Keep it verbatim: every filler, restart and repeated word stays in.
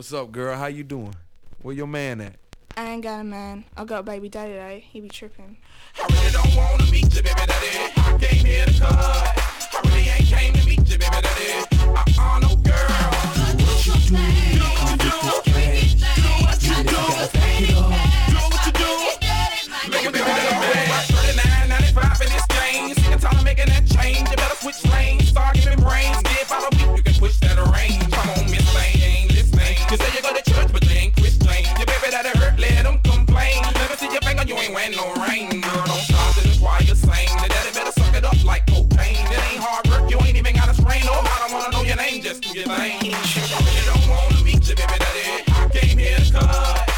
What's up, girl? How you doing? Where your man at? I ain't got a man. I got baby daddy today. He be tripping. I really don't wanna meet you, baby daddy. I came here to cut. I really ain't came to meet you, baby daddy. Uh-uh, no girl. Do what you do. Do what you do. Do what you do. Do what you do. Make it, baby daddy. thirty-nine ninety-five for this game. Sick and tired of making that change. You better switch lanes. Start giving brains. Get by the week, you can push that range. Come on, Miss Lane, you ain't listening. You say you go to church, but you ain't Christian. Your baby daddy hurt, let him complain. Let me see your finger, you ain't wearing no ring. Girl, don't stop to the choir sing. The daddy better suck it up like cocaine. It ain't hard work, you ain't even gotta strain. No, I don't wanna know your name, just do your thing. I really don't wanna meet you, baby daddy. I came here to cut.